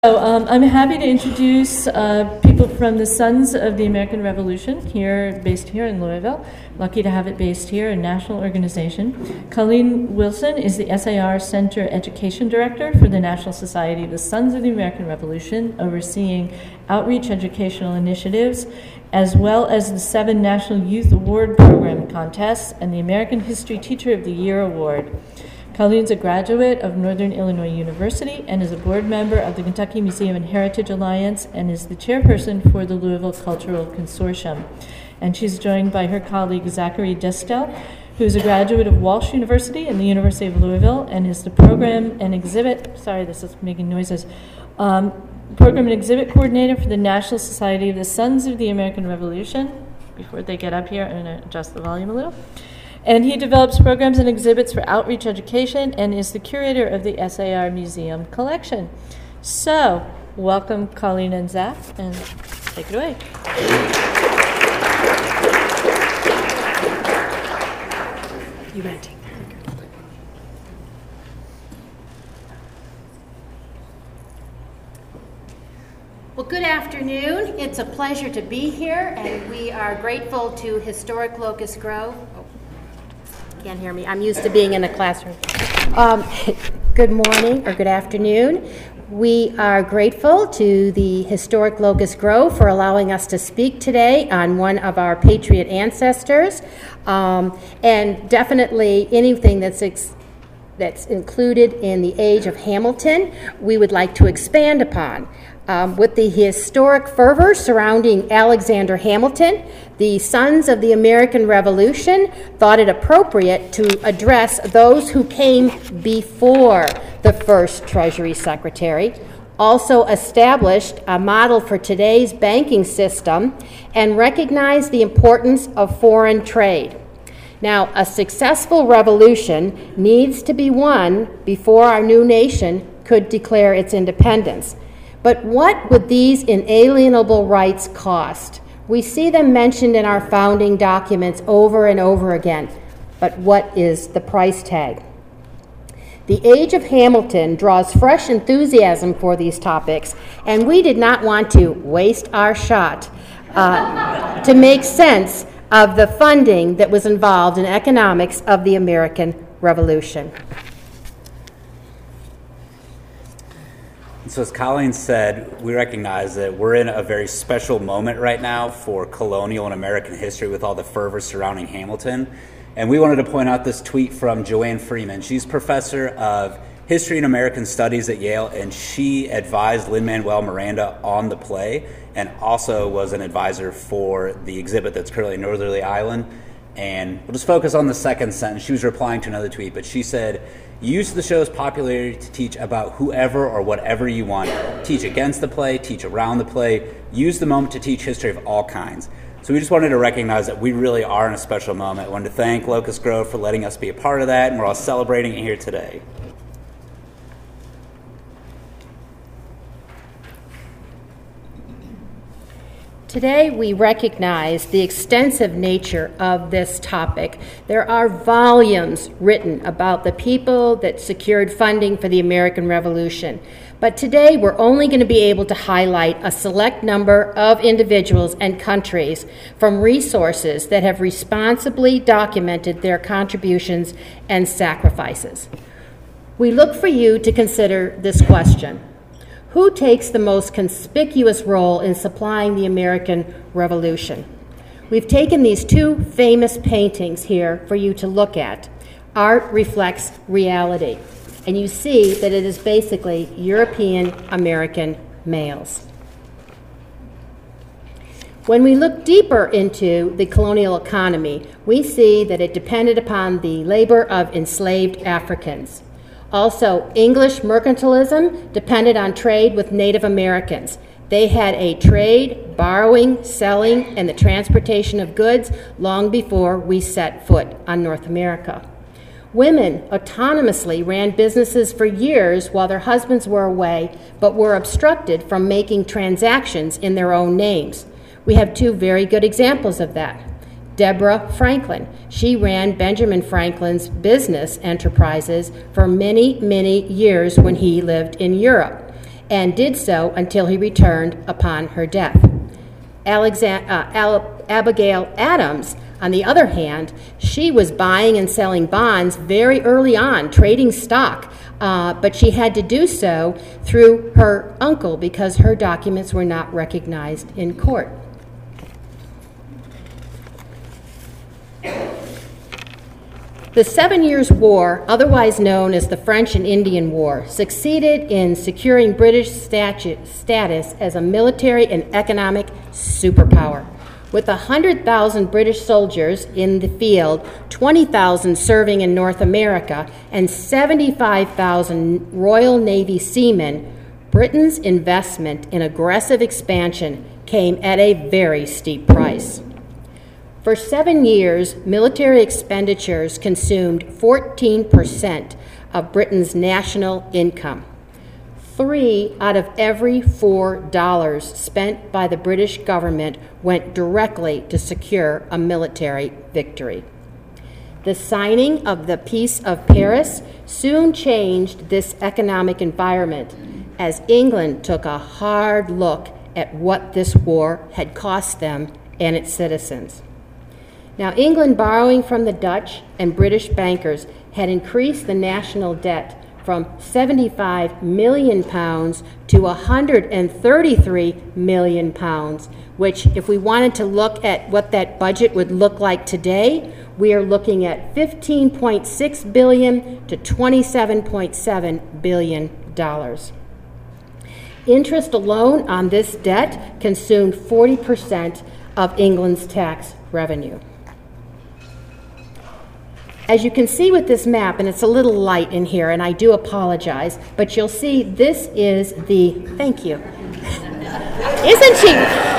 I'm happy to introduce people from the Sons of the American Revolution, based here in Louisville. Lucky to have it based here, a national organization. Colleen Wilson is the SAR Center Education Director for the National Society of the Sons of the American Revolution, overseeing outreach educational initiatives, as well as the 7 National Youth Award Program contests and the American History Teacher of the Year Award. Colleen's a graduate of Northern Illinois University and is a board member of the Kentucky Museum and Heritage Alliance and is the chairperson for the Louisville Cultural Consortium. And she's joined by her colleague Zachary Destel, who is a graduate of Walsh University and the University of Louisville and is the program and exhibit coordinator for the National Society of the Sons of the American Revolution. Before they get up here, I'm going to adjust the volume a little. And he develops programs and exhibits for outreach education and is the curator of the SAR Museum collection. So, welcome Colleen and Zach, and take it away. You bet. Well, good afternoon. It's a pleasure to be here, and we are grateful to Historic Locust Grove. Can't hear me. I'm used to being in a classroom. Good morning or good afternoon. We are grateful to the Historic Locust Grove for allowing us to speak today on one of our patriot ancestors, and definitely anything that's included in the age of Hamilton, we would like to expand upon. With the historic fervor surrounding Alexander Hamilton, the Sons of the American Revolution thought it appropriate to address those who came before the first Treasury Secretary, also established a model for today's banking system, and recognized the importance of foreign trade. Now, a successful revolution needs to be won before our new nation could declare its independence. But what would these inalienable rights cost? We see them mentioned in our founding documents over and over again. But what is the price tag? The age of Hamilton draws fresh enthusiasm for these topics, and we did not want to waste our shot to make sense of the funding that was involved in economics of the American Revolution. So as Colleen said, we recognize that we're in a very special moment right now for colonial and American history with all the fervor surrounding Hamilton. And we wanted to point out this tweet from Joanne Freeman. She's professor of history and American studies at Yale, and she advised Lin-Manuel Miranda on the play and also was an advisor for the exhibit that's currently in Northerly Island. And we'll just focus on the second sentence. She was replying to another tweet, but she said, "Use the show's popularity to teach about whoever or whatever you want. Teach against the play, teach around the play. Use the moment to teach history of all kinds." So we just wanted to recognize that we really are in a special moment. I wanted to thank Locust Grove for letting us be a part of that, and we're all celebrating it here today. Today, we recognize the extensive nature of this topic. There are volumes written about the people that secured funding for the American Revolution. But today, we're only going to be able to highlight a select number of individuals and countries from resources that have responsibly documented their contributions and sacrifices. We look for you to consider this question. Who takes the most conspicuous role in supplying the American Revolution? We've taken these 2 famous paintings here for you to look at. Art reflects reality, and you see that it is basically European American males. When we look deeper into the colonial economy, we see that it depended upon the labor of enslaved Africans. Also, English mercantilism depended on trade with Native Americans. They had a trade, borrowing, selling, and the transportation of goods long before we set foot on North America. Women autonomously ran businesses for years while their husbands were away, but were obstructed from making transactions in their own names. We have 2 very good examples of that. Deborah Franklin. She ran Benjamin Franklin's business enterprises for many, many years when he lived in Europe. and did so until he returned upon her death. Abigail Adams, on the other hand, she was buying and selling bonds very early on, trading stock, but she had to do so through her uncle because her documents were not recognized in court. The 7 Years' War, otherwise known as the French and Indian War, succeeded in securing British status as a military and economic superpower. With 100,000 British soldiers in the field, 20,000 serving in North America, and 75,000 Royal Navy seamen, Britain's investment in aggressive expansion came at a very steep price. For 7 years, military expenditures consumed 14% of Britain's national income. 3 out of every $4 spent by the British government went directly to secure a military victory. The signing of the Peace of Paris soon changed this economic environment as England took a hard look at what this war had cost them and its citizens. Now, England, borrowing from the Dutch and British bankers, had increased the national debt from £75 million to £133 million, which, if we wanted to look at what that budget would look like today, we are looking at $15.6 billion to $27.7 billion. Interest alone on this debt consumed 40% of England's tax revenue. As you can see with this map, and it's a little light in here, and I do apologize, but you'll see this is the, thank you. Isn't she?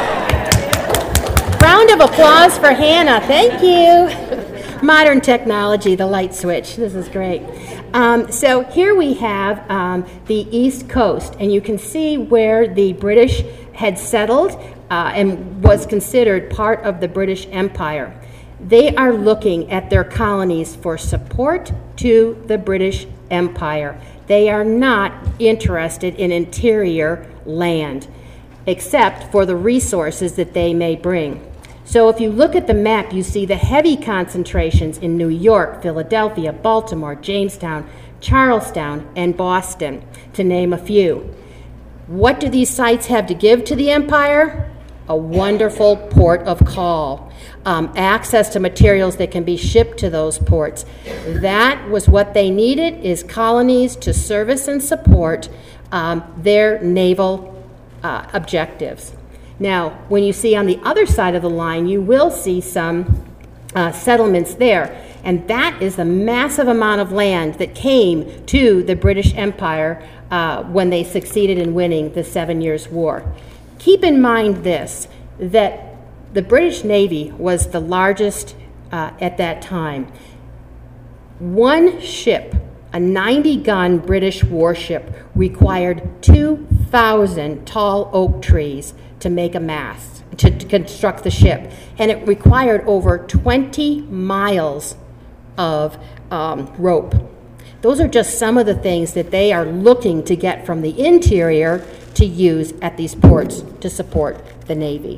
Round of applause for Hannah, thank you. Modern technology, the light switch, this is great. So here we have the East Coast, and you can see where the British had settled and was considered part of the British Empire. They are looking at their colonies for support to the British Empire. They are not interested in interior land, except for the resources that they may bring. So if you look at the map, you see the heavy concentrations in New York, Philadelphia, Baltimore, Jamestown, Charlestown, and Boston, to name a few. What do these sites have to give to the empire? A wonderful port of call. Access to materials that can be shipped to those ports. That was what they needed, is colonies to service and support their naval objectives. Now, when you see on the other side of the line, you will see some settlements there, and that is the massive amount of land that came to the British Empire when they succeeded in winning the 7 Years' War. Keep in mind this, that the British Navy was the largest at that time. One ship, a 90-gun British warship, required 2,000 tall oak trees to make a mast, to construct the ship. And it required over 20 miles of rope. Those are just some of the things that they are looking to get from the interior to use at these ports to support the Navy.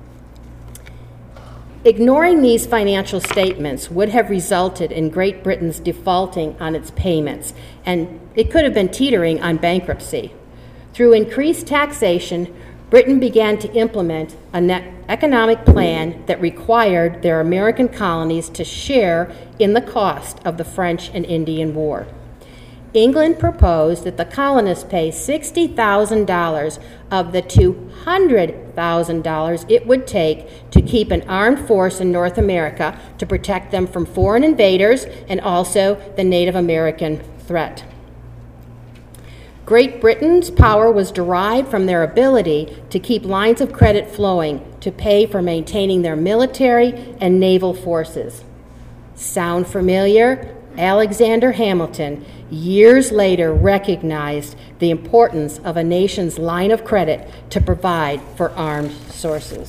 Ignoring these financial statements would have resulted in Great Britain's defaulting on its payments, and it could have been teetering on bankruptcy. Through increased taxation, Britain began to implement an economic plan that required their American colonies to share in the cost of the French and Indian War. England proposed that the colonists pay $60,000 of the $200,000 it would take to keep an armed force in North America to protect them from foreign invaders and also the Native American threat. Great Britain's power was derived from their ability to keep lines of credit flowing to pay for maintaining their military and naval forces. Sound familiar? Alexander Hamilton, years later, recognized the importance of a nation's line of credit to provide for armed forces.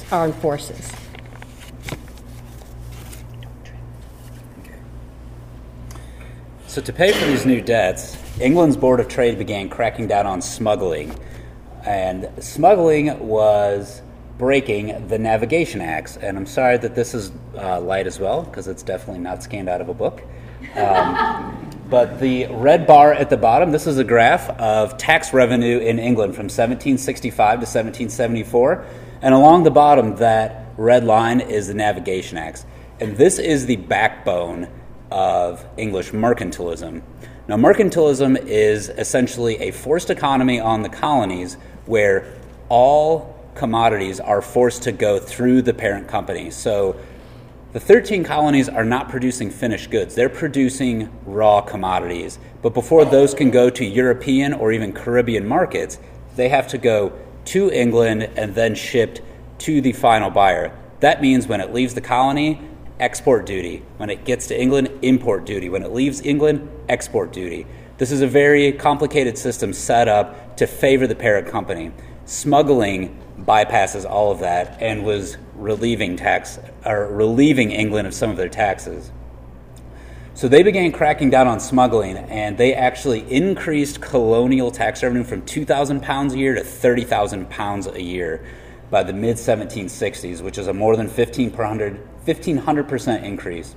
So to pay for these new debts, England's Board of Trade began cracking down on smuggling And smuggling was breaking the Navigation Acts. And I'm sorry that this is light as well, because it's definitely not scanned out of a book. But the red bar at the bottom, this is a graph of tax revenue in England from 1765 to 1774. And along the bottom, that red line is the Navigation Acts. And this is the backbone of English mercantilism. Now, mercantilism is essentially a forced economy on the colonies where all commodities are forced to go through the parent company. So the 13 colonies are not producing finished goods. They're producing raw commodities. But before those can go to European or even Caribbean markets, they have to go to England and then shipped to the final buyer. That means when it leaves the colony, export duty. When it gets to England, import duty. When it leaves England, export duty. This is a very complicated system set up to favor the parent company. Smuggling bypasses all of that and was relieving England of some of their taxes. So they began cracking down on smuggling, and they actually increased colonial tax revenue from £2,000 a year to £30,000 a year by the mid-1760s, which is a more than 1,500% increase.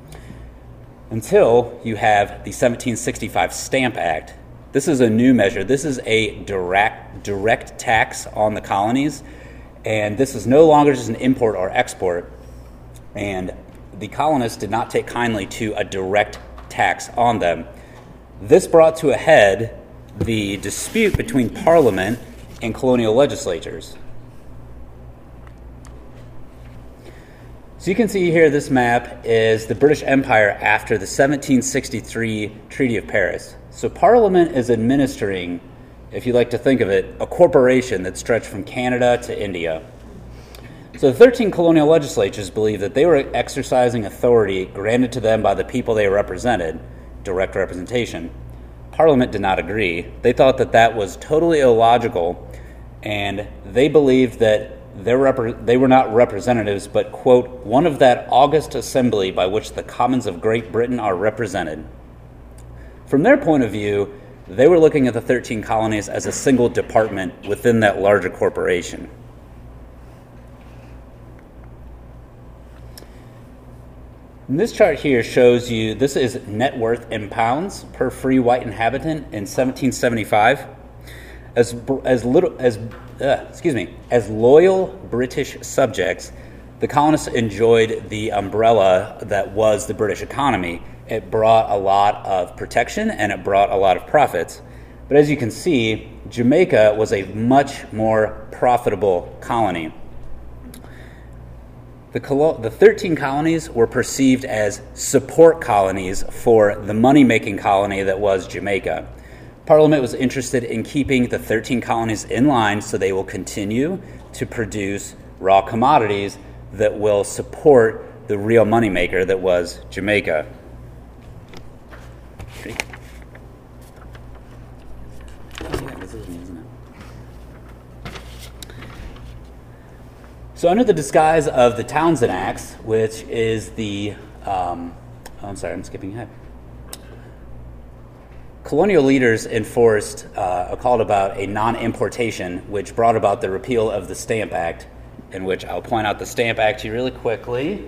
Until you have the 1765 Stamp Act. This is a new measure. This is a direct tax on the colonies, and this is no longer just an import or export. And the colonists did not take kindly to a direct tax on them. This brought to a head the dispute between Parliament and colonial legislatures. So you can see here, this map is the British Empire after the 1763 Treaty of Paris. So Parliament is administering, if you like to think of it, a corporation that stretched from Canada to India. So the 13 colonial legislatures believed that they were exercising authority granted to them by the people they represented, direct representation. Parliament did not agree. They thought that that was totally illogical, and they believed that they were not representatives, but, quote, one of that august assembly by which the commons of Great Britain are represented. From their point of view, they were looking at the 13 colonies as a single department within that larger corporation. And this chart here shows you, this is net worth in pounds per free white inhabitant in 1775. As loyal British subjects, the colonists enjoyed the umbrella that was the British economy. It brought a lot of protection and it brought a lot of profits. But as you can see, Jamaica was a much more profitable colony. The 13 colonies were perceived as support colonies for the money-making colony that was Jamaica. Parliament was interested in keeping the 13 colonies in line so they will continue to produce raw commodities that will support the real moneymaker that was Jamaica. So under the disguise of the Townshend Acts, which is the... I'm skipping ahead. Colonial leaders enforced a call about a non-importation, which brought about the repeal of the Stamp Act, in which I'll point out the Stamp Act to you really quickly,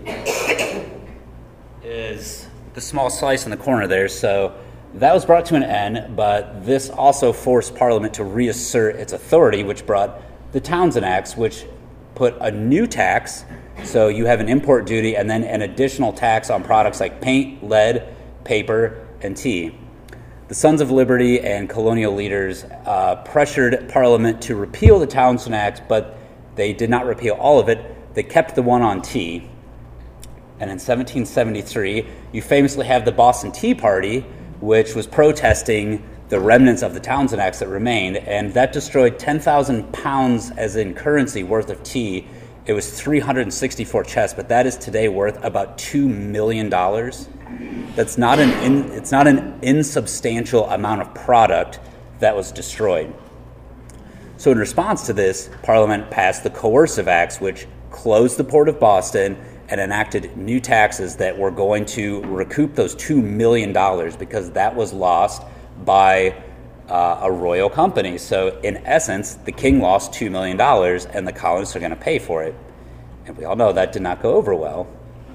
is the small slice in the corner there. So that was brought to an end, but this also forced Parliament to reassert its authority, which brought the Townshend Acts, which put a new tax. So you have an import duty and then an additional tax on products like paint, lead, paper, and tea. The Sons of Liberty and colonial leaders pressured Parliament to repeal the Townshend Act, but they did not repeal all of it. They kept the one on tea. And in 1773, you famously have the Boston Tea Party, which was protesting the remnants of the Townshend Acts that remained, and that destroyed 10,000 pounds as in currency worth of tea. It was 364 chests, but that is today worth about $2 million. It's not an insubstantial amount of product that was destroyed. So in response to this, Parliament passed the Coercive Acts, which closed the port of Boston and enacted new taxes that were going to recoup those $2 million because that was lost by a royal company. So in essence, the king lost $2 million and the colonists are going to pay for it. And we all know that did not go over well.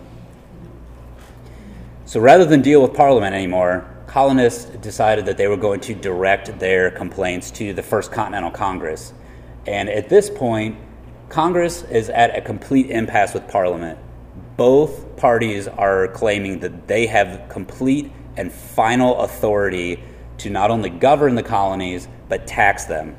So rather than deal with Parliament anymore, colonists decided that they were going to direct their complaints to the First Continental Congress. And at this point, Congress is at a complete impasse with Parliament. Both parties are claiming that they have complete and final authority to not only govern the colonies, but tax them.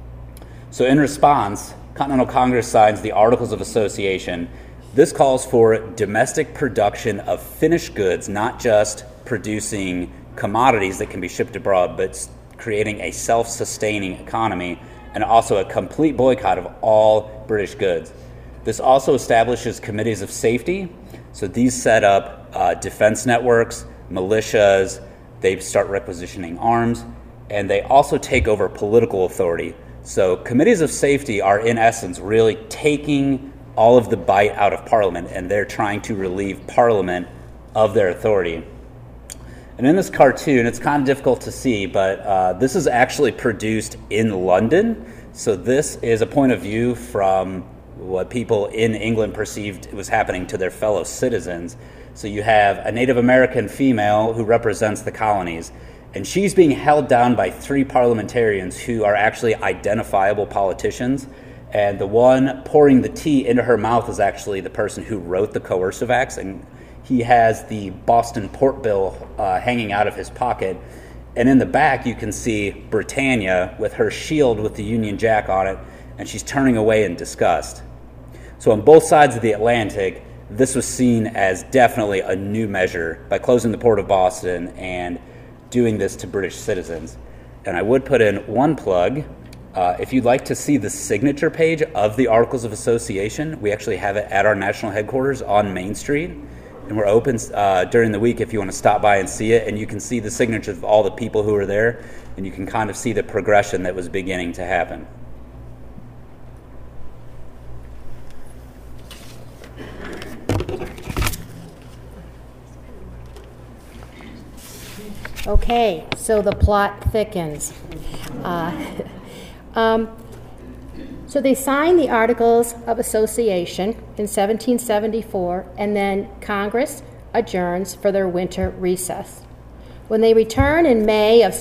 So in response, Continental Congress signs the Articles of Association. This calls for domestic production of finished goods, not just producing commodities that can be shipped abroad, but creating a self-sustaining economy, and also a complete boycott of all British goods. This also establishes committees of safety. So these set up defense networks, militias, they start requisitioning arms, and they also take over political authority. So committees of safety are, in essence, really taking all of the bite out of Parliament, and they're trying to relieve Parliament of their authority. And in this cartoon, it's kind of difficult to see, but this is actually produced in London. So this is a point of view from what people in England perceived was happening to their fellow citizens. So you have a Native American female who represents the colonies, and she's being held down by 3 parliamentarians who are actually identifiable politicians. And the one pouring the tea into her mouth is actually the person who wrote the coercive acts, and he has the Boston Port Bill hanging out of his pocket. And in the back, you can see Britannia with her shield with the Union Jack on it, and she's turning away in disgust. So on both sides of the Atlantic, this was seen as definitely a new measure by closing the port of Boston and doing this to British citizens. And I would put in one plug. If you'd like to see the signature page of the Articles of Association, we actually have it at our national headquarters on Main Street. And we're open during the week if you want to stop by and see it. And you can see the signatures of all the people who were there. And you can kind of see the progression that was beginning to happen. Okay, so the plot thickens. So they signed the Articles of Association in 1774, and then Congress adjourns for their winter recess. When they return in May of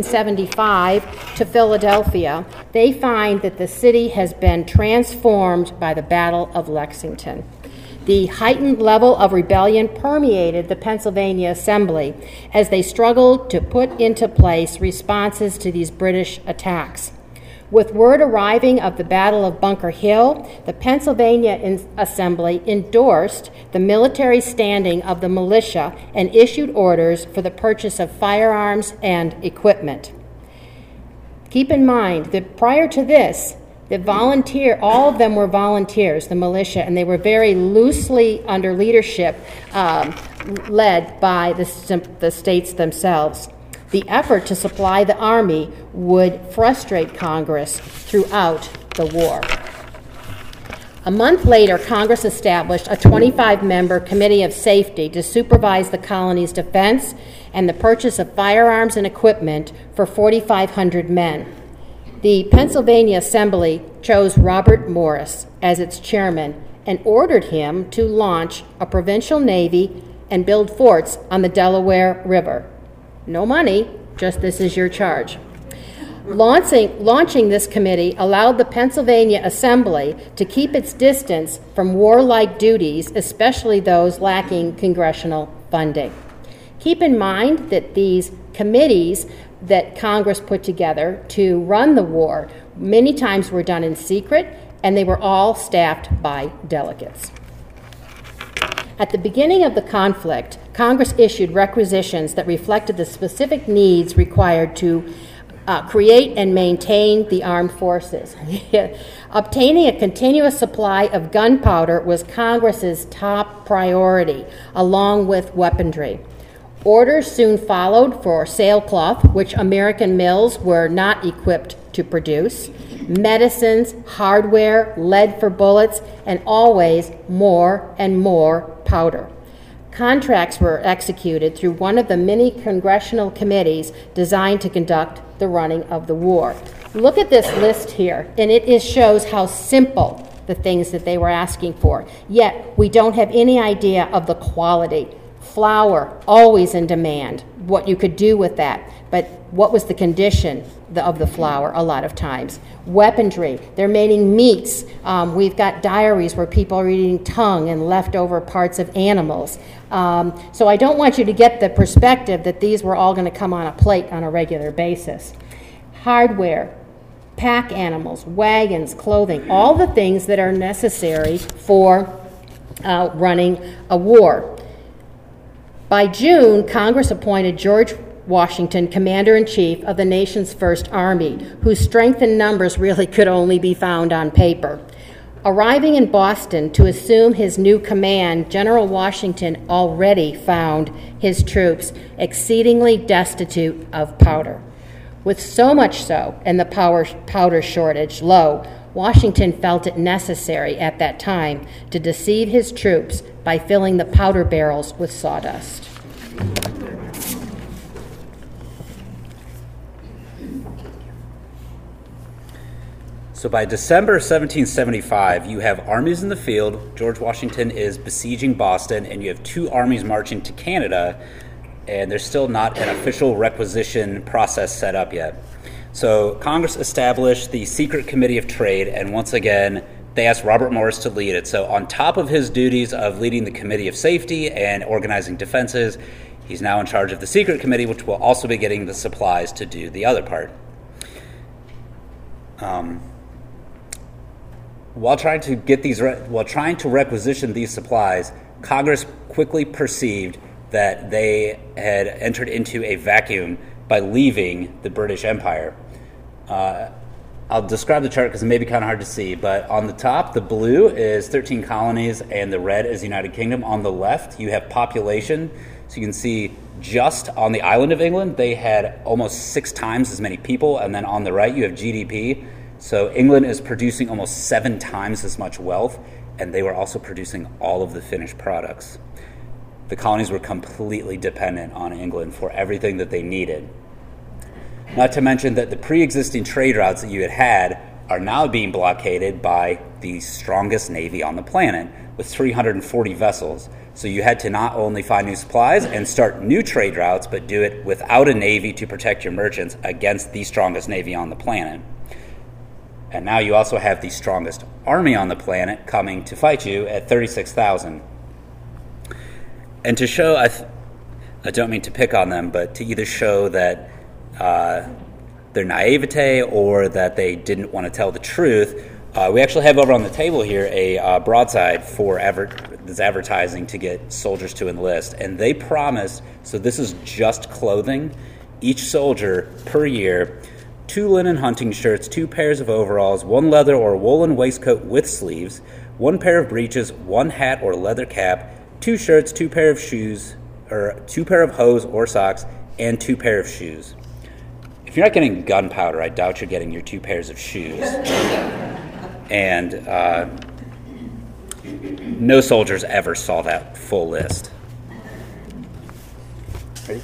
1775 to Philadelphia, they find that the city has been transformed by the Battle of Lexington. The heightened level of rebellion permeated the Pennsylvania Assembly as they struggled to put into place responses to these British attacks. With word arriving of the Battle of Bunker Hill, the Pennsylvania Assembly endorsed the military standing of the militia and issued orders for the purchase of firearms and equipment. Keep in mind that prior to this, all of them were volunteers, the militia, and they were very loosely under leadership led by the states themselves. The effort to supply the army would frustrate Congress throughout the war. A month later, Congress established a 25-member committee of safety to supervise the colony's defense and the purchase of firearms and equipment for 4,500 men. The Pennsylvania Assembly chose Robert Morris as its chairman and ordered him to launch a provincial navy and build forts on the Delaware River. No money, just this is your charge. Launching this committee allowed the Pennsylvania Assembly to keep its distance from warlike duties, especially those lacking congressional funding. Keep in mind that these committees that Congress put together to run the war many times were done in secret, and they were all staffed by delegates. At the beginning of the conflict, Congress issued requisitions that reflected the specific needs required to create and maintain the armed forces. Obtaining a continuous supply of gunpowder was Congress's top priority, along with weaponry. Orders soon followed for sailcloth, which American mills were not equipped to produce, medicines, hardware, lead for bullets, and always more and more powder. Contracts were executed through one of the many congressional committees designed to conduct the running of the war. Look at this list here, and it shows how simple the things that they were asking for. Yet, we don't have any idea of the quality. Flour, always in demand, what you could do with that. But what was the condition of the flour a lot of times? Weaponry, they're making meats. We've got diaries where people are eating tongue and leftover parts of animals. So I don't want you to get the perspective that these were all going to come on a plate on a regular basis. Hardware, pack animals, wagons, clothing, all the things that are necessary for running a war. By June, Congress appointed George Washington commander-in-chief of the nation's First Army, whose strength in numbers really could only be found on paper. Arriving in Boston to assume his new command, General Washington already found his troops exceedingly destitute of powder. With so much so, and the powder shortage low, Washington felt it necessary at that time to deceive his troops by filling the powder barrels with sawdust. So by December 1775, you have armies in the field. George Washington is besieging Boston, and you have two armies marching to Canada, and there's still not an official requisition process set up yet. So Congress established the Secret Committee of Trade, and once again, they asked Robert Morris to lead it. So on top of his duties of leading the Committee of Safety and organizing defenses, he's now in charge of the Secret Committee, which will also be getting the supplies to do the other part. While trying to requisition these supplies, Congress quickly perceived that they had entered into a vacuum by leaving the British Empire. I'll describe the chart because it may be kind of hard to see, but on the top, the blue is 13 colonies and the red is the United Kingdom. On the left, you have population. So you can see just on the island of England, they had almost 6 times as many people. And then on the right, you have GDP. So England is producing almost 7 times as much wealth, and they were also producing all of the finished products. The colonies were completely dependent on England for everything that they needed. Not to mention that the pre-existing trade routes that you had are now being blockaded by the strongest navy on the planet with 340 vessels. So you had to not only find new supplies and start new trade routes, but do it without a navy to protect your merchants against the strongest navy on the planet. And now you also have the strongest army on the planet coming to fight you at 36,000. And to show, I don't mean to pick on them, but to either show that their naivete or that they didn't want to tell the truth, we actually have over on the table here a broadside for this advertising to get soldiers to enlist. And they promised, so this is just clothing, each soldier per year, 2 linen hunting shirts, 2 pairs of overalls, 1 leather or woolen waistcoat with sleeves, 1 pair of breeches, 1 hat or leather cap, 2 shirts, 2 pair of shoes, or 2 pair of hose or socks, and 2 pair of shoes. If you're not getting gunpowder, I doubt you're getting your 2 pairs of shoes. And no soldiers ever saw that full list. Ready?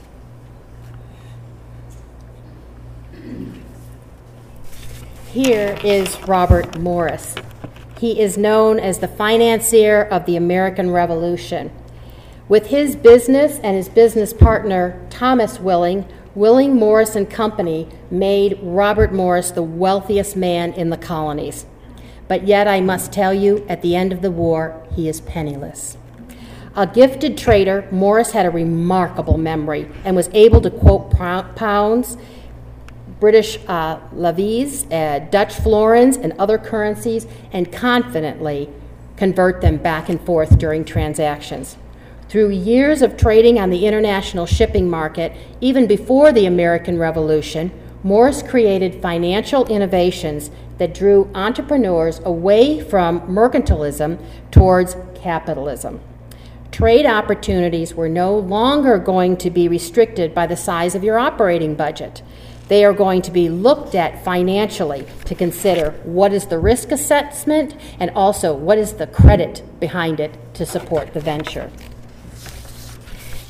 Here is Robert Morris. He is known as the financier of the American Revolution. With his business and his business partner, Thomas Willing, Willing Morris and Company made Robert Morris the wealthiest man in the colonies. But yet I must tell you, at the end of the war, he is penniless. A gifted trader, Morris had a remarkable memory and was able to quote pounds, British levies, Dutch florins, and other currencies, and confidently convert them back and forth during transactions. Through years of trading on the international shipping market, even before the American Revolution, Morris created financial innovations that drew entrepreneurs away from mercantilism towards capitalism. Trade opportunities were no longer going to be restricted by the size of your operating budget. They are going to be looked at financially to consider what is the risk assessment and also what is the credit behind it to support the venture.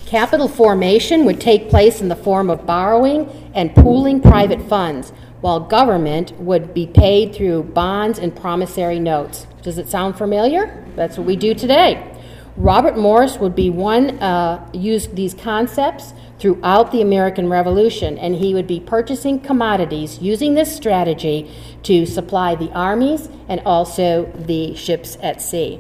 Capital formation would take place in the form of borrowing and pooling private funds, while government would be paid through bonds and promissory notes. Does it sound familiar? That's what we do today. Robert Morris would be used these concepts throughout the American Revolution, and he would be purchasing commodities using this strategy to supply the armies and also the ships at sea.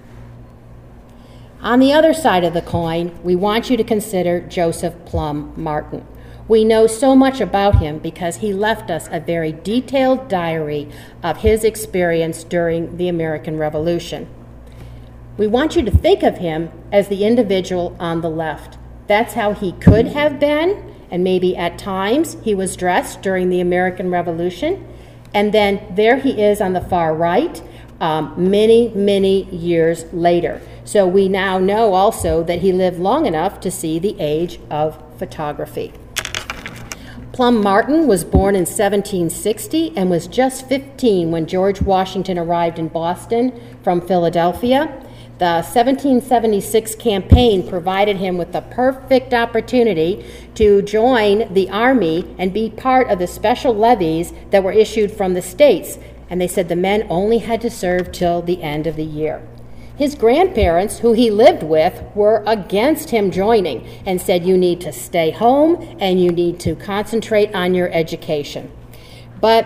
On the other side of the coin, we want you to consider Joseph Plum Martin. We know so much about him because he left us a very detailed diary of his experience during the American Revolution. We want you to think of him as the individual on the left. That's how he could have been, and maybe at times he was dressed during the American Revolution. And then there he is on the far right, many years later. So we now know also that he lived long enough to see the age of photography. Plum Martin was born in 1760 and was just 15 when George Washington arrived in Boston from Philadelphia. The 1776 campaign provided him with the perfect opportunity to join the Army and be part of the special levies that were issued from the states. And they said the men only had to serve till the end of the year. His grandparents, who he lived with, were against him joining and said, you need to stay home and you need to concentrate on your education. But,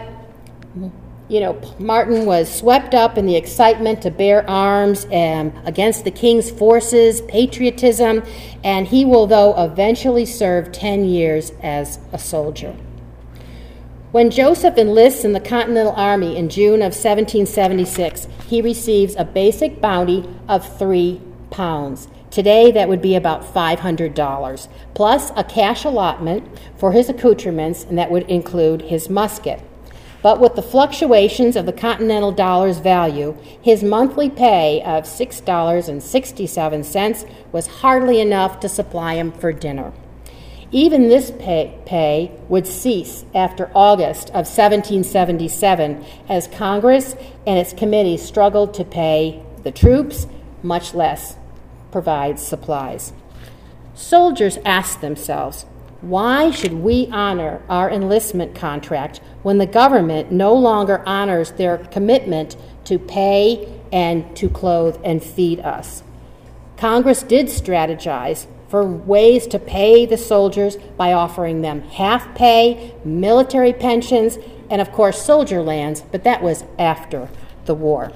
Martin was swept up in the excitement to bear arms against the king's forces, patriotism, and he will, though, eventually serve 10 years as a soldier. When Joseph enlists in the Continental Army in June of 1776, he receives a basic bounty of £3. Today, that would be about $500, plus a cash allotment for his accoutrements, and that would include his musket. But with the fluctuations of the Continental dollar's value, his monthly pay of $6.67 was hardly enough to supply him for dinner. Even this pay would cease after August of 1777 as Congress and its committees struggled to pay the troops, much less provide supplies. Soldiers asked themselves, why should we honor our enlistment contract when the government no longer honors their commitment to pay and to clothe and feed us? Congress did strategize for ways to pay the soldiers by offering them half pay, military pensions, and of course soldier lands, but that was after the war.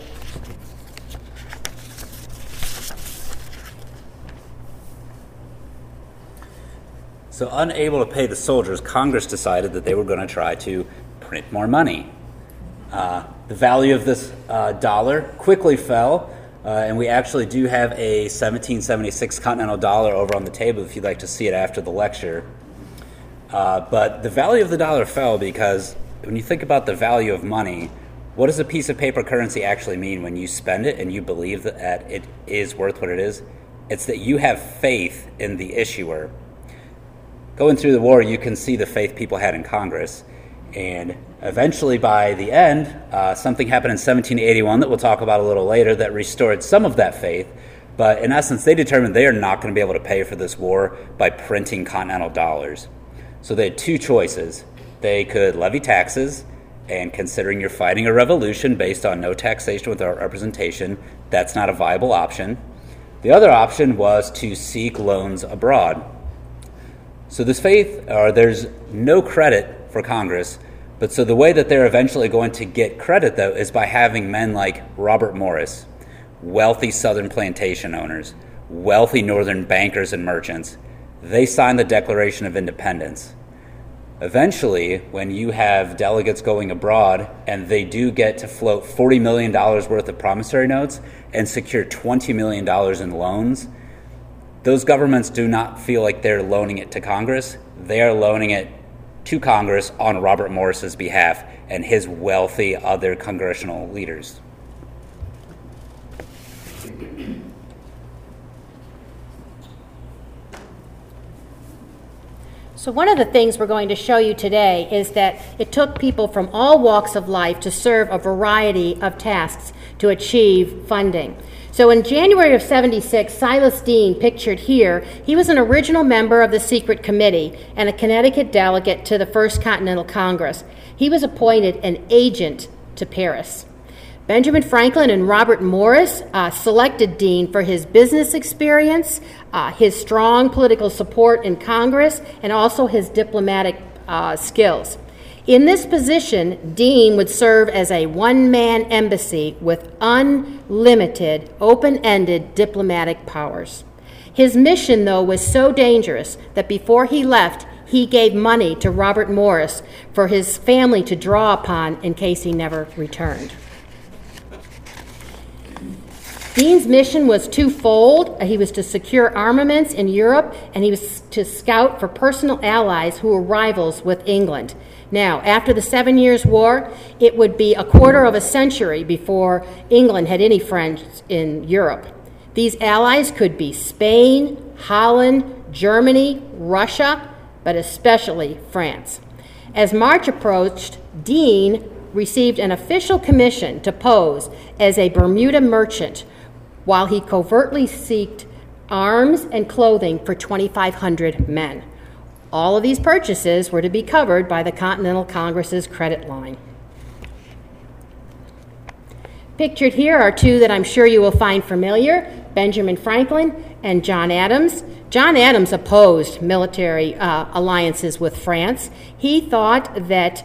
So unable to pay the soldiers, Congress decided that they were going to try to print more money. The value of this dollar quickly fell, and we actually do have a 1776 Continental dollar over on the table if you'd like to see it after the lecture. But the value of the dollar fell because when you think about the value of money, what does a piece of paper currency actually mean when you spend it and you believe that it is worth what it is? It's that you have faith in the issuer. Going through the war, you can see the faith people had in Congress. And eventually, by the end, something happened in 1781 that we'll talk about a little later that restored some of that faith. But in essence, they determined they are not going to be able to pay for this war by printing Continental dollars. So they had two choices. They could levy taxes, and considering you're fighting a revolution based on no taxation without representation, that's not a viable option. The other option was to seek loans abroad. So there's no credit for Congress, but so the way that they're eventually going to get credit, though, is by having men like Robert Morris, wealthy southern plantation owners, wealthy northern bankers and merchants. They signed the Declaration of Independence. Eventually, when you have delegates going abroad and they do get to float $40 million worth of promissory notes and secure $20 million in loans, those governments do not feel like they're loaning it to Congress. They are loaning it to Congress on Robert Morris's behalf and his wealthy other congressional leaders. So one of the things we're going to show you today is that it took people from all walks of life to serve a variety of tasks to achieve funding. So in January of '76, Silas Deane, pictured here, he was an original member of the Secret Committee and a Connecticut delegate to the First Continental Congress. He was appointed an agent to Paris. Benjamin Franklin and Robert Morris selected Deane for his business experience, his strong political support in Congress, and also his diplomatic skills. In this position, Deane would serve as a one-man embassy with unlimited, open-ended diplomatic powers. His mission, though, was so dangerous that before he left, he gave money to Robert Morris for his family to draw upon in case he never returned. Deane's mission was twofold. He was to secure armaments in Europe, and he was to scout for personal allies who were rivals with England. Now, after the 7 Years' War, it would be a quarter of a century before England had any friends in Europe. These allies could be Spain, Holland, Germany, Russia, but especially France. As March approached, Deane received an official commission to pose as a Bermuda merchant while he covertly sought arms and clothing for 2,500 men. All of these purchases were to be covered by the Continental Congress's credit line. Pictured here are two that I'm sure you will find familiar, Benjamin Franklin and John Adams. John Adams opposed military alliances with France. He thought that,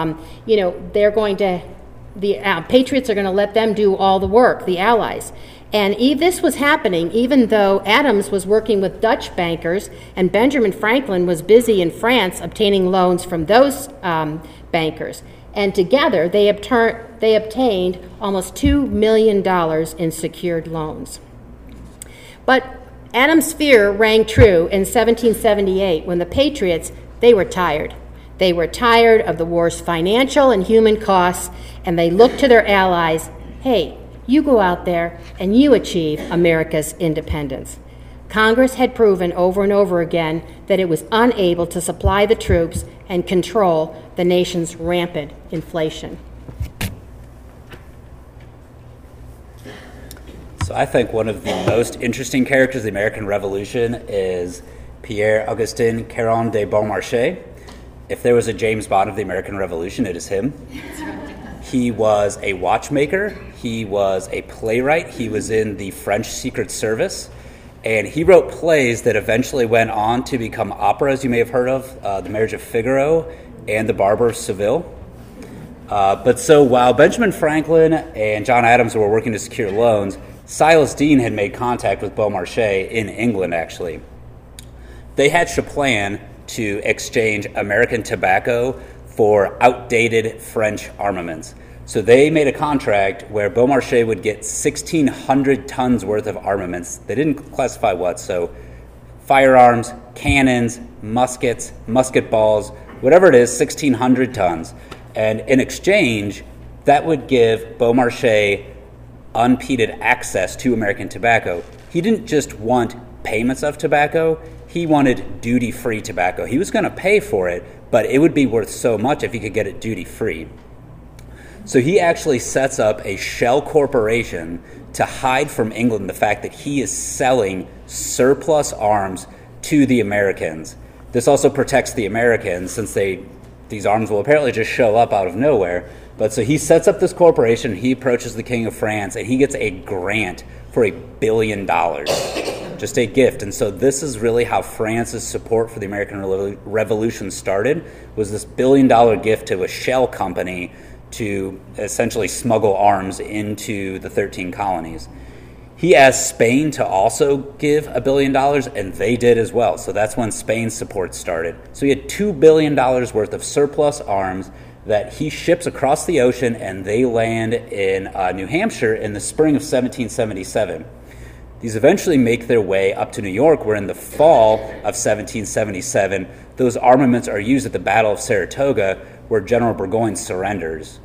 the Patriots are going to let them do all the work, the Allies. And this was happening even though Adams was working with Dutch bankers and Benjamin Franklin was busy in France obtaining loans from those bankers. And together they obtained almost $2 million in secured loans. But Adams' fear rang true in 1778 when the Patriots, they were tired. They were tired of the war's financial and human costs, and they looked to their allies, hey, you go out there and you achieve America's independence. Congress had proven over and over again that it was unable to supply the troops and control the nation's rampant inflation. So I think one of the most interesting characters of the American Revolution is Pierre-Augustin Caron de Beaumarchais. If there was a James Bond of the American Revolution, it is him. He was a watchmaker, he was a playwright, he was in the French Secret Service, and he wrote plays that eventually went on to become operas you may have heard of, The Marriage of Figaro and The Barber of Seville. But so while Benjamin Franklin and John Adams were working to secure loans, Silas Deane had made contact with Beaumarchais in England, actually. They hatched a plan to exchange American tobacco for outdated French armaments. So they made a contract where Beaumarchais would get 1,600 tons worth of armaments. They didn't classify what, so firearms, cannons, muskets, musket balls, whatever it is, 1,600 tons. And in exchange, that would give Beaumarchais unpeded access to American tobacco. He didn't just want payments of tobacco, he wanted duty-free tobacco. He was going to pay for it, but it would be worth so much if he could get it duty-free. So he actually sets up a shell corporation to hide from England the fact that he is selling surplus arms to the Americans. This also protects the Americans since these arms will apparently just show up out of nowhere. But so he sets up this corporation, he approaches the King of France, and he gets a grant for $1 billion. Just a gift. And so this is really how France's support for the American Revolution started, was this $1 billion gift to a shell company to essentially smuggle arms into the 13 colonies. He asked Spain to also give $1 billion, and they did as well. So that's when Spain's support started. So he had $2 billion worth of surplus arms that he ships across the ocean, and they land in New Hampshire in the spring of 1777. These eventually make their way up to New York, where in the fall of 1777, those armaments are used at the Battle of Saratoga, where General Burgoyne surrenders.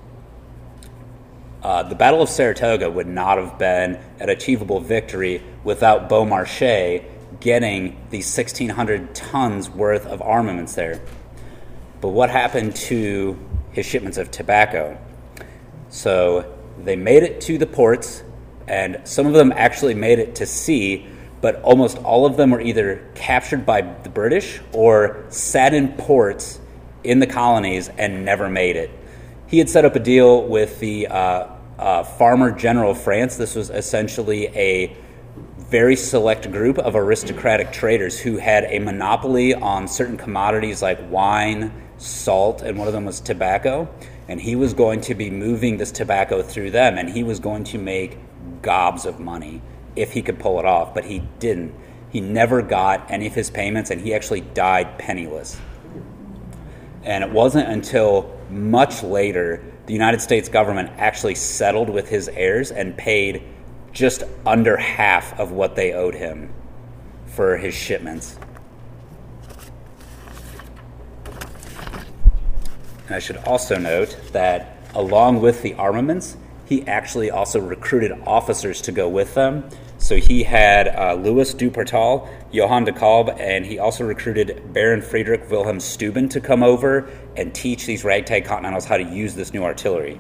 The Battle of Saratoga would not have been an achievable victory without Beaumarchais getting these 1,600 tons worth of armaments there. But what happened to his shipments of tobacco? So they made it to the ports, and some of them actually made it to sea, but almost all of them were either captured by the British or sat in ports in the colonies and never made it. He had set up a deal with the Farmer General of France. This was essentially a very select group of aristocratic traders who had a monopoly on certain commodities like wine, salt, and one of them was tobacco. And he was going to be moving this tobacco through them, and he was going to make gobs of money if he could pull it off, but he didn't. He never got any of his payments, and he actually died penniless. And it wasn't until much later the United States government actually settled with his heirs and paid just under half of what they owed him for his shipments. And I should also note that along with the armaments, he actually also recruited officers to go with them. So he had Louis Dupertal, Johann de Kalb, and he also recruited Baron Friedrich Wilhelm Steuben to come over and teach these ragtag Continentals how to use this new artillery.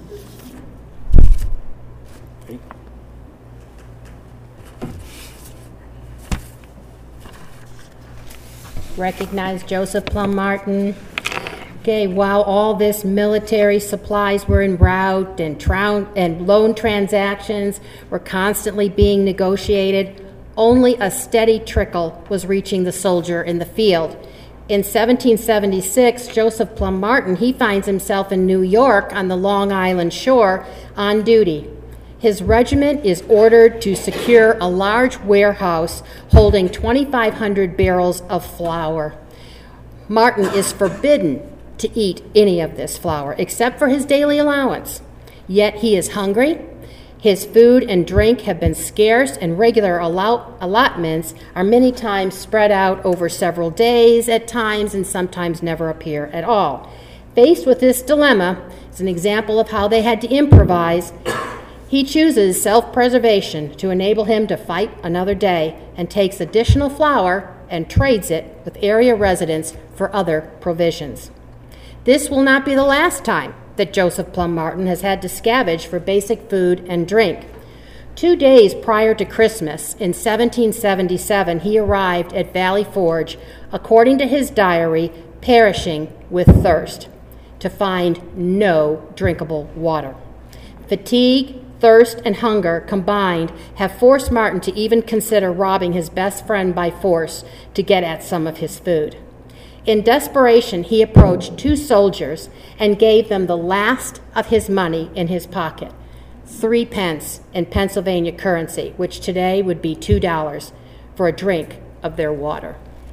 Recognize Joseph Plum Martin. Okay, while all this military supplies were en route and loan transactions were constantly being negotiated, only a steady trickle was reaching the soldier in the field. In 1776, Joseph Plum Martin, he finds himself in New York on the Long Island shore on duty. His regiment is ordered to secure a large warehouse holding 2,500 barrels of flour. Martin is forbidden to eat any of this flour, except for his daily allowance. Yet he is hungry. His food and drink have been scarce, and regular allotments are many times spread out over several days at times and sometimes never appear at all. Faced with this dilemma, as an example of how they had to improvise, he chooses self-preservation to enable him to fight another day and takes additional flour and trades it with area residents for other provisions. This will not be the last time that Joseph Plum Martin has had to scavenge for basic food and drink. 2 days prior to Christmas, in 1777, he arrived at Valley Forge, according to his diary, perishing with thirst, to find no drinkable water. Fatigue, thirst, and hunger combined have forced Martin to even consider robbing his best friend by force to get at some of his food. In desperation, he approached 2 soldiers and gave them the last of his money in his pocket, 3 pence in Pennsylvania currency, which today would be $2, for a drink of their water.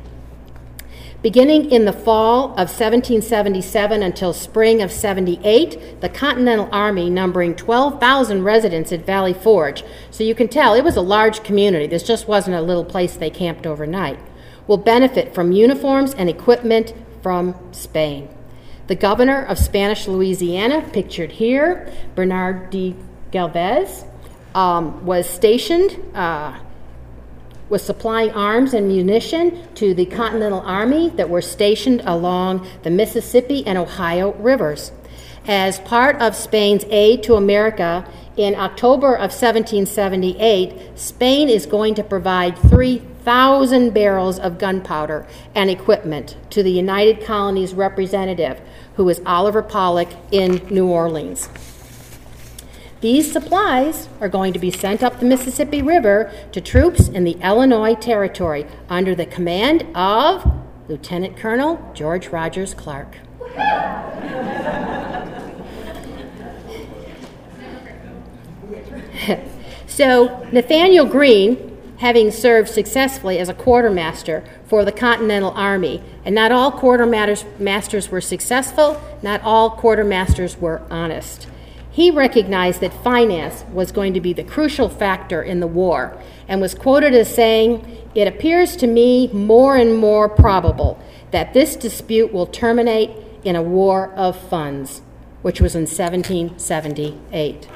Beginning in the fall of 1777 until spring of 78, the Continental Army, numbering 12,000 residents at Valley Forge, so you can tell it was a large community, this just wasn't a little place they camped overnight, will benefit from uniforms and equipment from Spain. The governor of Spanish Louisiana, pictured here, Bernard de Galvez, was stationed, was supplying arms and munition to the Continental Army that were stationed along the Mississippi and Ohio rivers. As part of Spain's aid to America, in October of 1778, Spain is going to provide 3,000 barrels of gunpowder and equipment to the United Colonies representative, who is Oliver Pollock in New Orleans. These supplies are going to be sent up the Mississippi River to troops in the Illinois Territory under the command of Lieutenant Colonel George Rogers Clark. So Nathaniel Greene, having served successfully as a quartermaster for the Continental Army, and not all quartermasters were successful, not all quartermasters were honest. He recognized that finance was going to be the crucial factor in the war and was quoted as saying, "It appears to me more and more probable that this dispute will terminate in a war of funds," which was in 1778.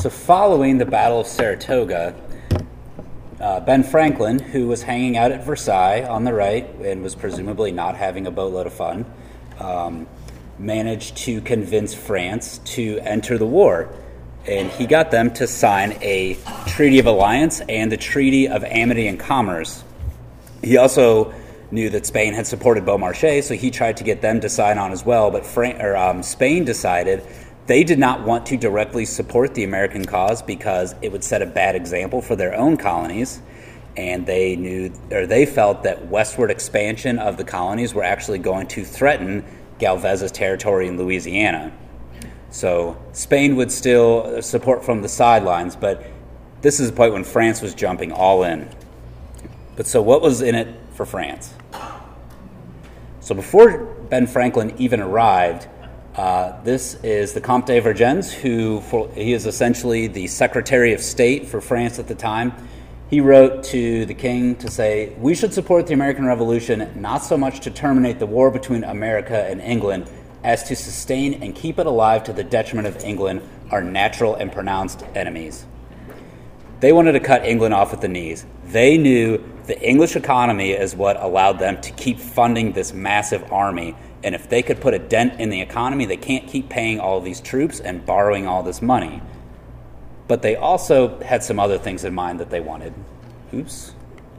So following the Battle of Saratoga, Ben Franklin, who was hanging out at Versailles on the right and was presumably not having a boatload of fun, managed to convince France to enter the war. And he got them to sign a Treaty of Alliance and the Treaty of Amity and Commerce. He also knew that Spain had supported Beaumarchais, so he tried to get them to sign on as well. But Spain decided they did not want to directly support the American cause because it would set a bad example for their own colonies. And they felt that westward expansion of the colonies were actually going to threaten Galvez's territory in Louisiana. So Spain would still support from the sidelines, but this is the point when France was jumping all in. But so what was in it for France? So before Ben Franklin even arrived, this is the Comte de Vergennes, he is essentially the Secretary of State for France at the time. He wrote to the king to say, "We should support the American Revolution not so much to terminate the war between America and England as to sustain and keep it alive to the detriment of England, our natural and pronounced enemies." They wanted to cut England off at the knees. They knew the English economy is what allowed them to keep funding this massive army. And if they could put a dent in the economy, they can't keep paying all of these troops and borrowing all this money. But they also had some other things in mind that they wanted. Oops.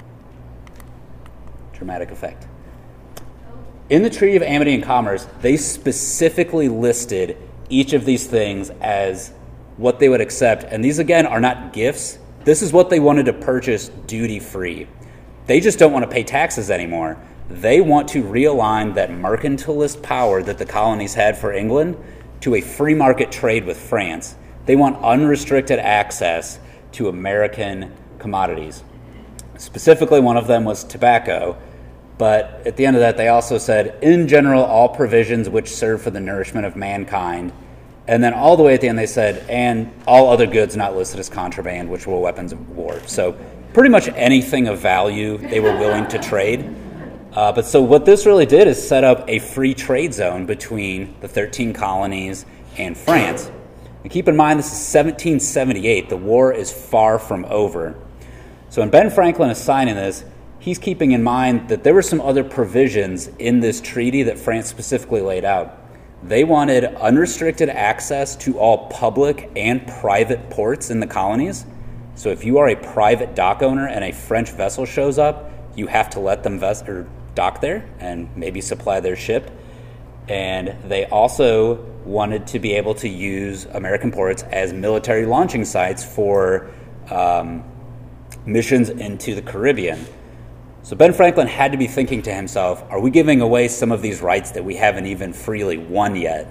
Dramatic effect. In the Treaty of Amity and Commerce, they specifically listed each of these things as what they would accept. And these, again, are not gifts. This is what they wanted to purchase duty-free. They just don't want to pay taxes anymore. They want to realign that mercantilist power that the colonies had for England to a free market trade with France. They want unrestricted access to American commodities. Specifically, one of them was tobacco. But at the end of that, they also said, in general, all provisions which serve for the nourishment of mankind. And then all the way at the end, they said, and all other goods not listed as contraband, which were weapons of war. So pretty much anything of value they were willing to trade. But so what this really did is set up a free trade zone between the 13 colonies and France. And keep in mind, this is 1778. The war is far from over. So when Ben Franklin is signing this, he's keeping in mind that there were some other provisions in this treaty that France specifically laid out. They wanted unrestricted access to all public and private ports in the colonies. So if you are a private dock owner and a French vessel shows up, you have to let them dock there and maybe supply their ship. And they also wanted to be able to use American ports as military launching sites for missions into the Caribbean. So Ben Franklin had to be thinking to himself, are we giving away some of these rights that we haven't even freely won yet?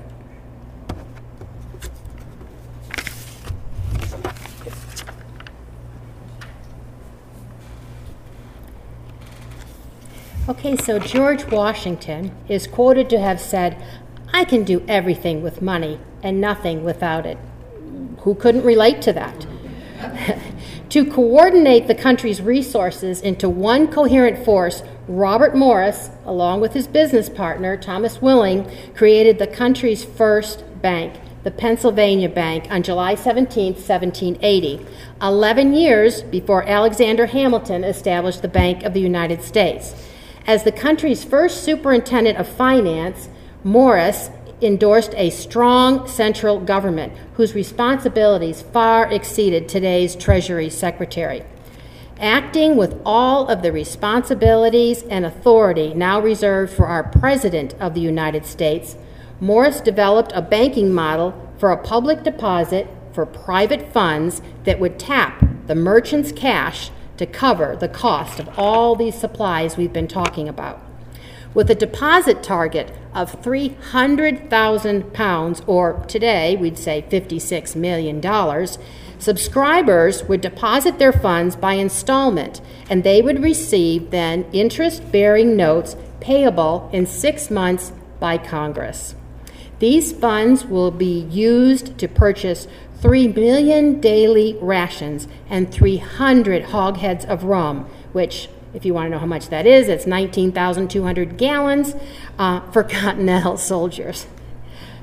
Okay, so George Washington is quoted to have said, "I can do everything with money and nothing without it." Who couldn't relate to that? To coordinate the country's resources into one coherent force, Robert Morris, along with his business partner, Thomas Willing, created the country's first bank, the Pennsylvania Bank, on July 17, 1780, 11 years before Alexander Hamilton established the Bank of the United States. As the country's first superintendent of finance, Morris endorsed a strong central government whose responsibilities far exceeded today's Treasury Secretary. Acting with all of the responsibilities and authority now reserved for our President of the United States, Morris developed a banking model for a public deposit for private funds that would tap the merchant's cash to cover the cost of all these supplies we've been talking about. With a deposit target of £300,000, or today we'd say $56 million, subscribers would deposit their funds by installment, and they would receive then interest-bearing notes payable in 6 months by Congress. These funds will be used to purchase 3 million daily rations and 300 hogsheads of rum, which, if you want to know how much that is, it's 19,200 gallons for Continental soldiers.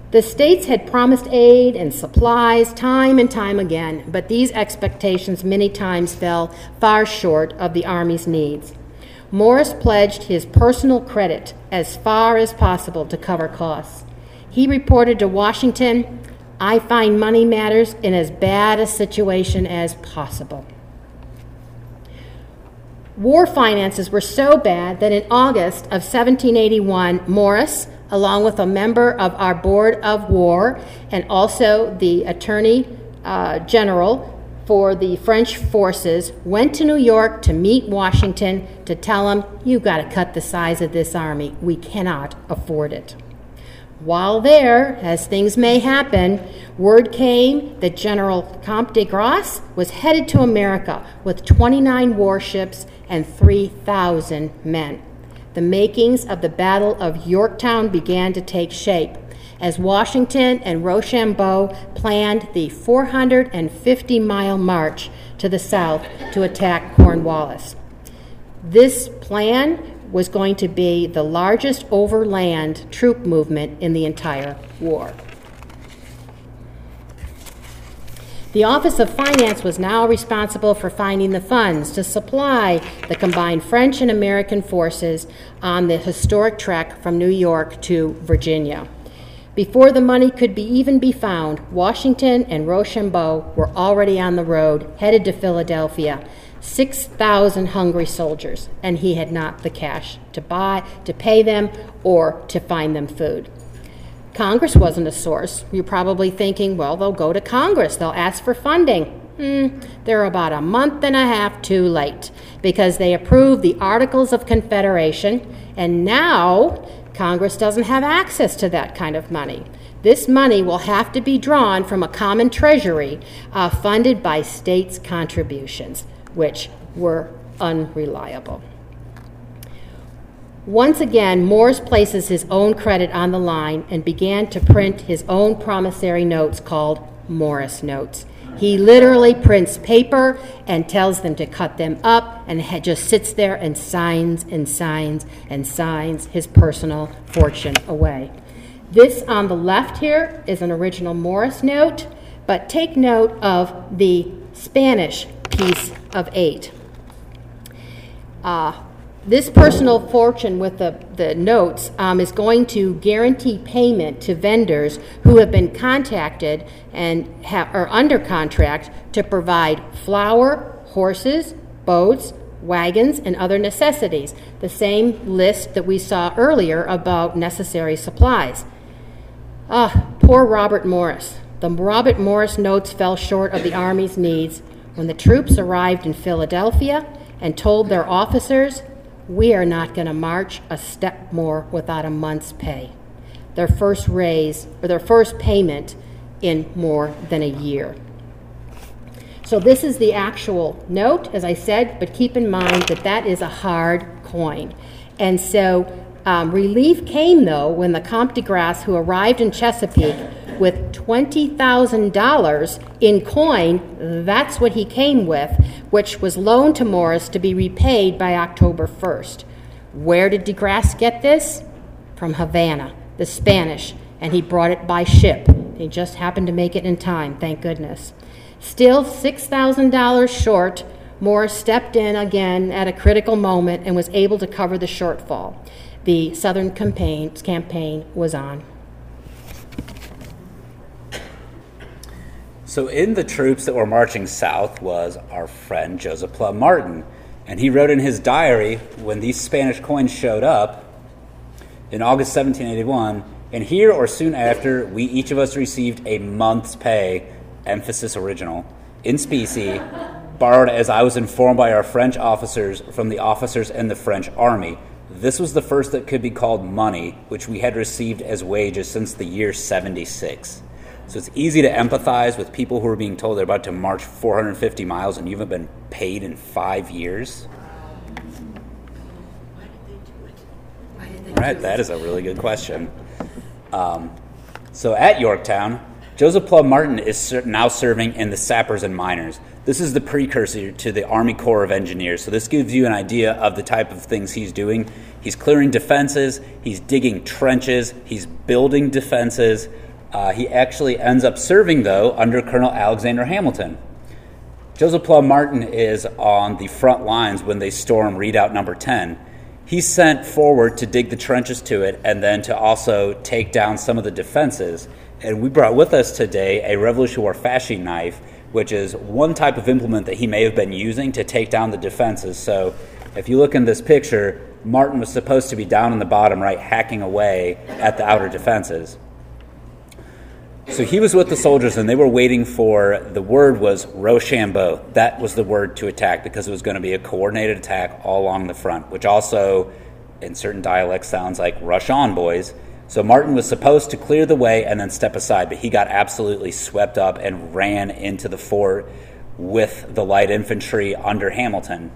The states had promised aid and supplies time and time again, but these expectations many times fell far short of the Army's needs. Morris pledged his personal credit as far as possible to cover costs. He reported to Washington, "I find money matters in as bad a situation as possible." War finances were so bad that in August of 1781, Morris, along with a member of our Board of War and also the Attorney General for the French forces, went to New York to meet Washington to tell him, "You've got to cut the size of this army. We cannot afford it." While there, as things may happen, word came that General Comte de Grasse was headed to America with 29 warships and 3,000 men. The makings of the Battle of Yorktown began to take shape as Washington and Rochambeau planned the 450-mile march to the south to attack Cornwallis. This plan was going to be the largest overland troop movement in the entire war. The Office of Finance was now responsible for finding the funds to supply the combined French and American forces on the historic trek from New York to Virginia. Before the money could even be found, Washington and Rochambeau were already on the road, headed to Philadelphia. 6,000 hungry soldiers, and he had not the cash to pay them or to find them food. Congress wasn't a source. You're probably thinking, well, they'll go to Congress. They'll ask for funding. They're about a month and a half too late because they approved the Articles of Confederation, and now Congress doesn't have access to that kind of money. This money will have to be drawn from a common treasury funded by states' contributions, which were unreliable. Once again, Morris places his own credit on the line and began to print his own promissory notes called Morris Notes. He literally prints paper and tells them to cut them up and just sits there and signs and signs and signs his personal fortune away. This on the left here is an original Morris note, but take note of the Spanish piece of 8. This personal fortune with the notes is going to guarantee payment to vendors who have been contacted and are under contract to provide flour, horses, boats, wagons, and other necessities, the same list that we saw earlier about necessary supplies. Poor Robert Morris. The Robert Morris notes fell short of the Army's needs when the troops arrived in Philadelphia and told their officers, "We are not going to march a step more without a month's pay." Their first payment in more than a year. So this is the actual note, as I said, but keep in mind that that is a hard coin. And so relief came, though, when the Comte de Grasse, who arrived in Chesapeake with $20,000 in coin, that's what he came with, which was loaned to Morris to be repaid by October 1st. Where did de Grasse get this? From Havana, the Spanish, and he brought it by ship. He just happened to make it in time, thank goodness. Still $6,000 short, Morris stepped in again at a critical moment and was able to cover the shortfall. The Southern campaign was on. So in the troops that were marching south was our friend Joseph Plum Martin. And he wrote in his diary when these Spanish coins showed up in August 1781, "And here or soon after, we each of us received a month's pay, emphasis original, in specie, borrowed as I was informed by our French officers from the officers in the French army. This was the first that could be called money, which we had received as wages since the year 76. So it's easy to empathize with people who are being told they're about to march 450 miles and you haven't been paid in 5 years. Why did they do it? Right, that is a really good question. So at Yorktown, Joseph Plum Martin is now serving in the Sappers and Miners. This is the precursor to the Army Corps of Engineers. So this gives you an idea of the type of things he's doing. He's clearing defenses, he's digging trenches, he's building defenses. He actually ends up serving, though, under Colonel Alexander Hamilton. Joseph Plum Martin is on the front lines when they storm Redoubt Number 10. He's sent forward to dig the trenches to it and then to also take down some of the defenses. And we brought with us today a Revolutionary War fascine knife, which is one type of implement that he may have been using to take down the defenses. So if you look in this picture, Martin was supposed to be down in the bottom right, hacking away at the outer defenses. So he was with the soldiers, and they were waiting for, the word was Rochambeau. That was the word to attack, because it was going to be a coordinated attack all along the front, which also, in certain dialects, sounds like rush on, boys. So Martin was supposed to clear the way and then step aside, but he got absolutely swept up and ran into the fort with the light infantry under Hamilton.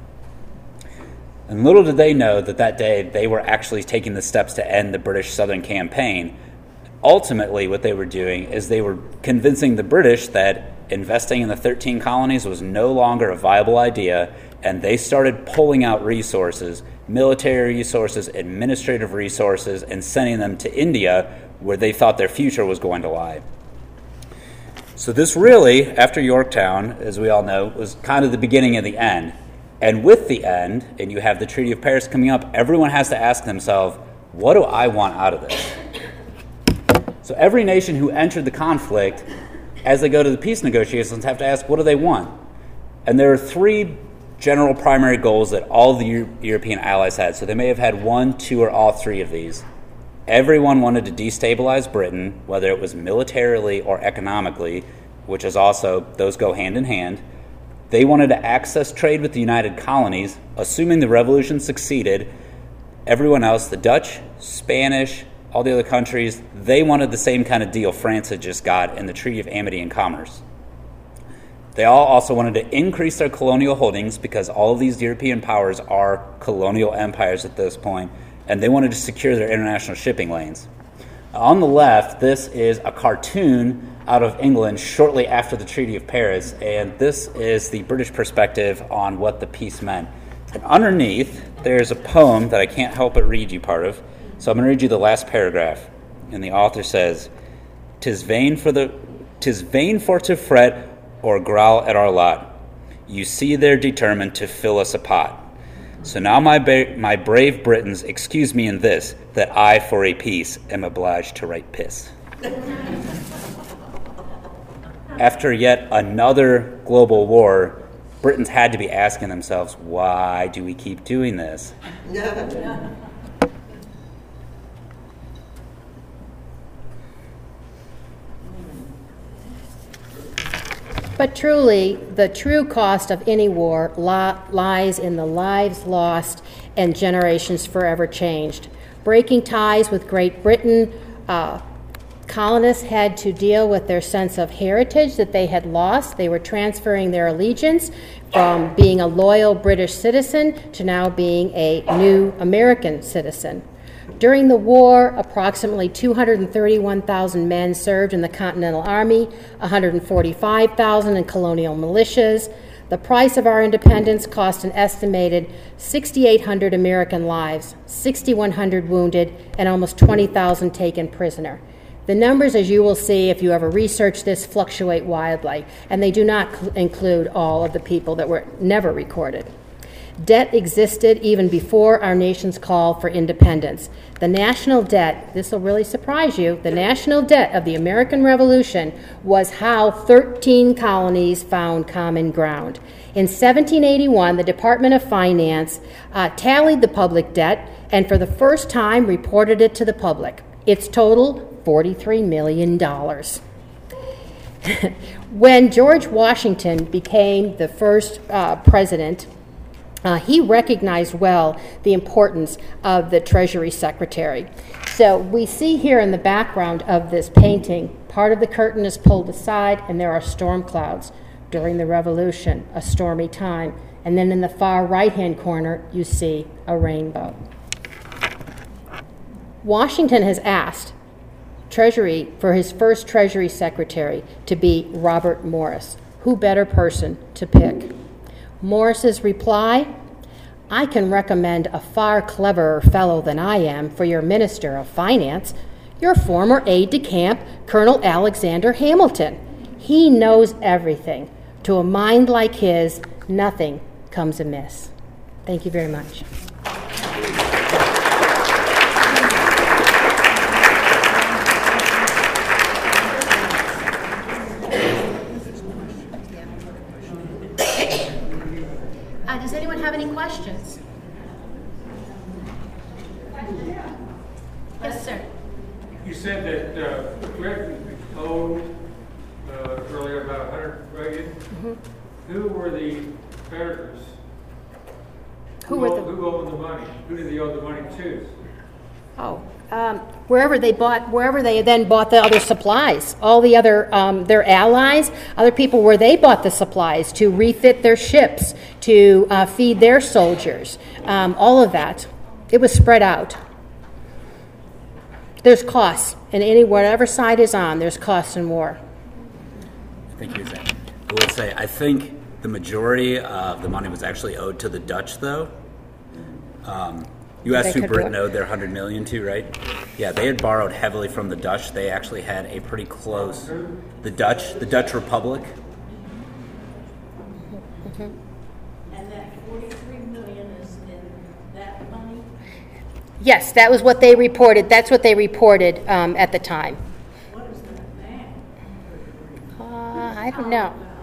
And little did they know that that day they were actually taking the steps to end the British Southern campaign. Ultimately, what they were doing is they were convincing the British that investing in the 13 colonies was no longer a viable idea, and they started pulling out resources, military resources, administrative resources, and sending them to India, where they thought their future was going to lie. So this really, after Yorktown, as we all know, was kind of the beginning of the end. And with the end, and you have the Treaty of Paris coming up, everyone has to ask themselves, what do I want out of this? So every nation who entered the conflict, as they go to the peace negotiations, have to ask, what do they want? And there are three general primary goals that all the European allies had. So they may have had one, two, or all three of these. Everyone wanted to destabilize Britain, whether it was militarily or economically, which is also, those go hand in hand. They wanted to access trade with the United Colonies, assuming the revolution succeeded. Everyone else, the Dutch, Spanish, all the other countries, they wanted the same kind of deal France had just got in the Treaty of Amity and Commerce. They all also wanted to increase their colonial holdings, because all of these European powers are colonial empires at this point, and they wanted to secure their international shipping lanes. On the left, this is a cartoon out of England shortly after the Treaty of Paris, and this is the British perspective on what the peace meant. And underneath, there's a poem that I can't help but read you part of. So I'm going to read you the last paragraph. And the author says, "'Tis vain for to fret or growl at our lot. You see they're determined to fill us a pot. So now my brave Britons, excuse me in this, that I for a peace am obliged to write piss." After yet another global war, Britons had to be asking themselves, why do we keep doing this? But truly, the true cost of any war lies in the lives lost and generations forever changed. Breaking ties with Great Britain, colonists had to deal with their sense of heritage that they had lost. They were transferring their allegiance from being a loyal British citizen to now being a new American citizen. During the war, approximately 231,000 men served in the Continental Army, 145,000 in colonial militias. The price of our independence cost an estimated 6,800 American lives, 6,100 wounded, and almost 20,000 taken prisoner. The numbers, as you will see if you ever research this, fluctuate wildly, and they do not include all of the people that were never recorded. Debt existed even before our nation's call for independence. The national debt, this will really surprise you, the national debt of the American Revolution was how 13 colonies found common ground. In 1781, the Department of Finance tallied the public debt and for the first time reported it to the public. Its total, $43 million. When George Washington became the first president, he recognized well the importance of the Treasury Secretary. So we see here in the background of this painting, part of the curtain is pulled aside and there are storm clouds. During the Revolution, a stormy time. And then in the far right-hand corner, you see a rainbow. Washington has asked Treasury for his first Treasury Secretary to be Robert Morris. Who better person to pick? Morris's reply, "I can recommend a far cleverer fellow than I am for your Minister of Finance. your former aide-de-camp, Colonel Alexander Hamilton. He knows everything. To a mind like his, nothing comes amiss. Thank you very much. Does anyone have any questions? Yes, sir. You said that Britain owed earlier about $100 billion. Mm-hmm. Who were the creditors? Who owned the money? Who did they owe the money to? Wherever they then bought the other supplies, all the other, their allies, other people where they bought the supplies to refit their ships, to feed their soldiers, all of that. It was spread out. There's costs, and whatever side is on, there's costs in war. I think you're saying. I will say, I think the majority of the money was actually owed to the Dutch, though. You asked who Britain owed their $100 million to, right? Yeah, they had borrowed heavily from the Dutch. They actually had a pretty close. The Dutch Republic. Mm-hmm. And that $43 million is in that money? Yes, that was what they reported. That's what they reported at the time. What is that now? I don't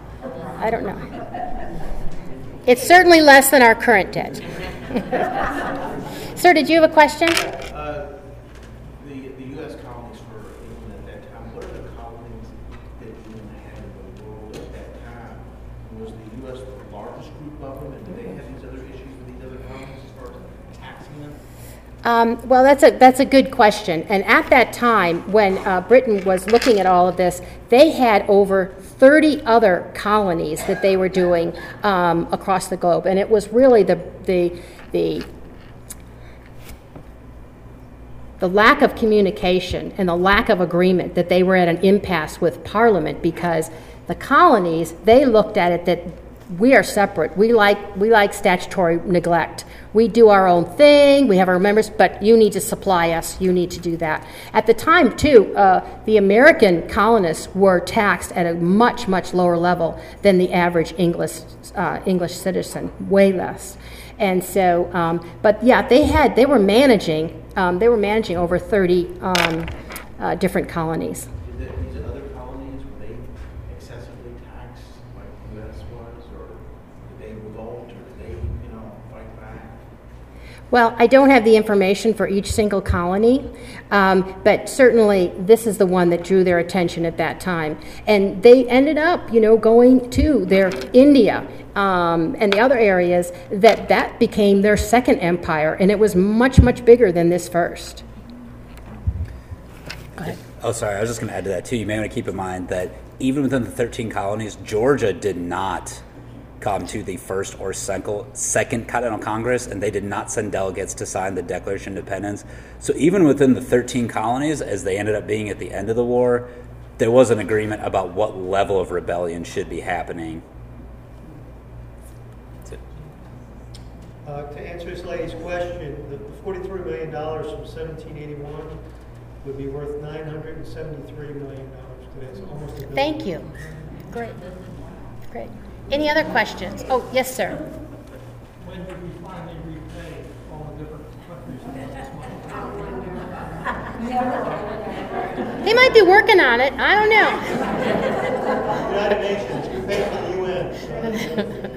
know. It's certainly less than our current debt. Sir, did you have a question? The U.S. colonies for England at that time, what are the colonies that England had in the world at that time? Was the U.S. the largest group of them, and did they have these other issues with these other colonies as far as taxing them? Well, that's a good question. And at that time, when Britain was looking at all of this, they had over 30 other colonies that they were doing across the globe, and it was really the lack of communication and the lack of agreement that they were at an impasse with Parliament, because the colonies, they looked at it that we are separate. We like statutory neglect. We do our own thing. We have our members, but you need to supply us. You need to do that. At the time, too, the American colonists were taxed at a much, much lower level than the average English citizen, way less. And so, but yeah, they were managing over 30 different colonies. These other colonies, were they excessively taxed like the U.S. was, or did they revolt, or did they, fight back? Well, I don't have the information for each single colony, but certainly this is the one that drew their attention at that time. And they ended up, going to their India and the other areas that became their second empire, and it was much, much bigger than this first. Go ahead. Oh, sorry. I was just going to add to that, too. You may want to keep in mind that even within the 13 colonies, Georgia did not come to the first or second Continental Congress, and they did not send delegates to sign the Declaration of Independence. So even within the 13 colonies, as they ended up being at the end of the war, there was an agreement about what level of rebellion should be happening. To answer this lady's question, the $43 million from 1781 would be worth $973 million today. It's almost $1 billion. Thank you. Great. Any other questions? Oh, yes, sir. When did we finally repay all the different countries? They might be working on it. I don't know. United Nations, we pay for the UN.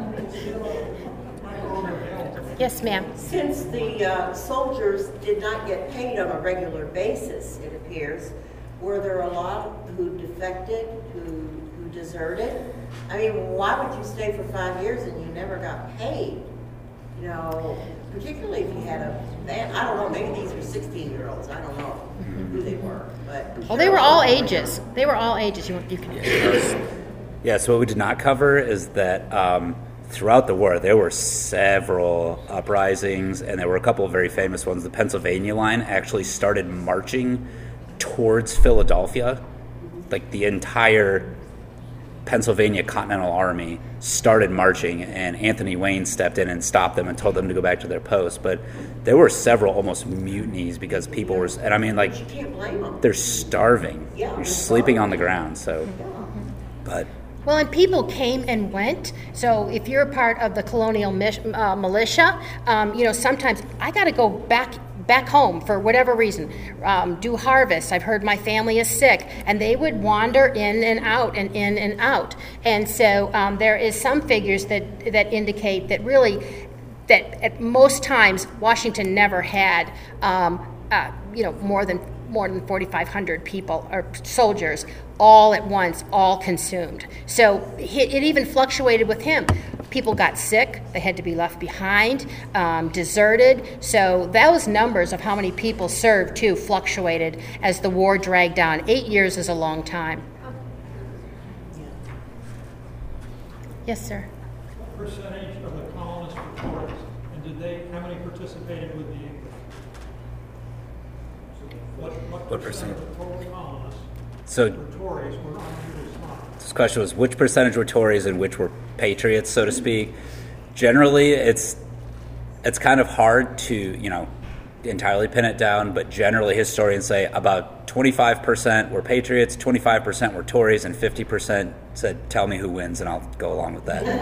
Yes, ma'am. Since the soldiers did not get paid on a regular basis, it appears, were there a lot who defected, who deserted? I mean, why would you stay for 5 years and you never got paid? Particularly if you had a band. I don't know, maybe these were 16-year-olds. I don't know who they were. But They were all ages. They were all ages. You can. Yeah, so what we did not cover is that throughout the war, there were several uprisings, and there were a couple of very famous ones. The Pennsylvania line actually started marching towards Philadelphia. Like the entire Pennsylvania Continental Army started marching, and Anthony Wayne stepped in and stopped them and told them to go back to their posts. But there were several almost mutinies because people were, and I mean, like, You can't blame them. they're starving. Yeah, You're they're sleeping starving. on the ground. So, but Well, and people came and went. So if you're a part of the colonial militia, sometimes I got to go back home for whatever reason, do harvest. I've heard my family is sick, and they would wander in and out and in and out. And so there is some figures that indicate that really, that at most times Washington never had more than 4,500 people or soldiers all at once, all consumed. So it even fluctuated with him. People got sick, they had to be left behind, deserted. So those numbers of how many people served too fluctuated as the war dragged on. 8 years is a long time. Yes, sir. What percentage of the colonists were Tories, and how many participated with the English? What percent? of the total colonists so were Tories were on English side? this question was which percentage were Tories and which were patriots, so to speak. Generally, it's kind of hard to entirely pin it down, but generally historians say about 25% were patriots, 25% were Tories, and 50% said, "Tell me who wins," and I'll go along with that.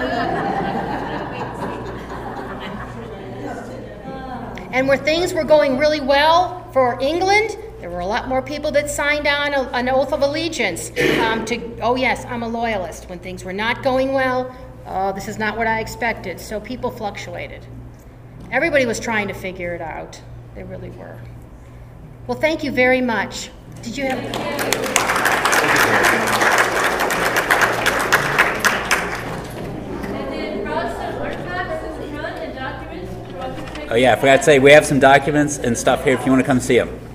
And where things were going really well for England, there were a lot more people that signed on an oath of allegiance oh yes, I'm a loyalist. When things were not going well, oh, this is not what I expected. So people fluctuated. Everybody was trying to figure it out. They really were. Well, thank you very much. Did you have... Oh yeah, I forgot to say, we have some documents and stuff here if you want to come see them.